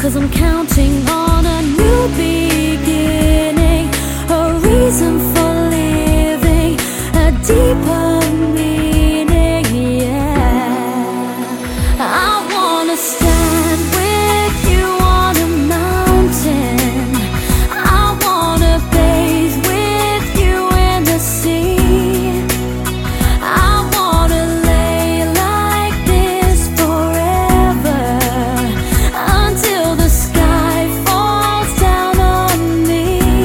'cause I'm counting on a new beginning, a reason for living, a deeper meaning, yeah. I wanna stand with you on a mountain, I wanna bathe with you in the sea, I wanna lay like this forever, until the sky falls down on me.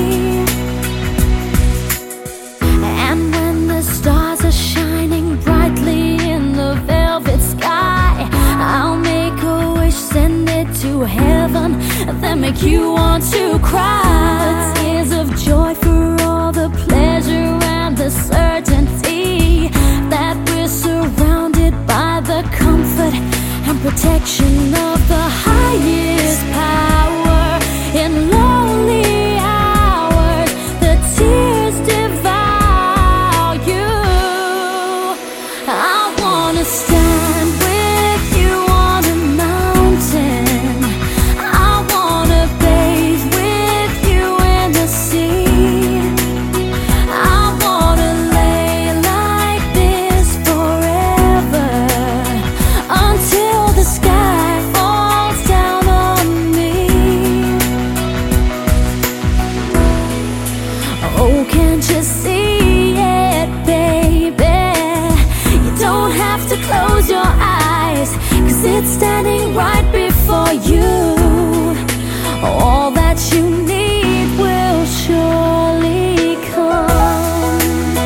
And when the stars are shining brightly in the velvet sky, I'll make a wish, send it to heaven, then make you want to cry. The tears of joy for all the pleasure and the certainty that we're surrounded by the comfort and protection of the highest power. In lonely hours, the tears devour you. I wanna stand with you on a mountain, I wanna bathe with you in the sea, I wanna lay like this forever, until the sky falls down on me. Oh, can't you see it, baby? You don't have to close your eyes, 'cause it's standing right before you. All that you need will surely come.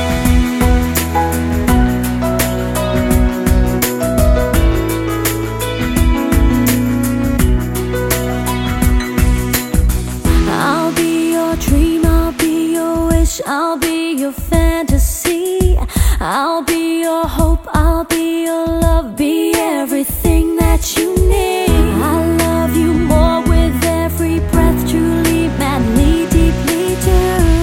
I'll be your dream, I'll be your wish, I'll be your fantasy, I'll be your hope, I'll be your love, be everything that you need. I love you more with every breath, truly, madly, deeply do.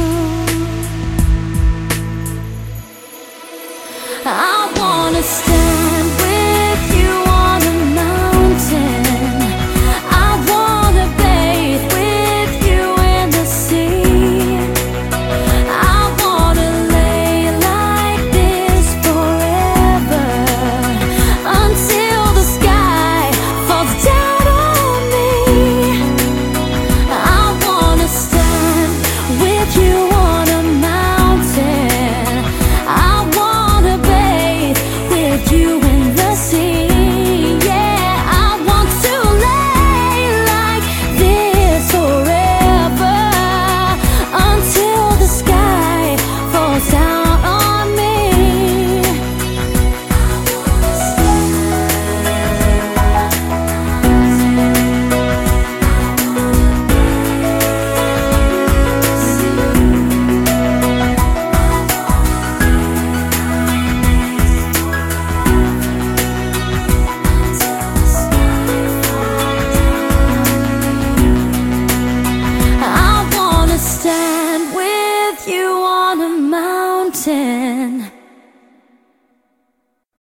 I wanna stand with you on a mountain, I wanna bathe with you in the sea, I wanna lay like this forever, until the sky falls down on me. I wanna stand with you on a mountain, I wanna bathe with you in the sea, yeah. I want to lay like this forever, until the sky falls down on me. I wanna stand with you on a mountain,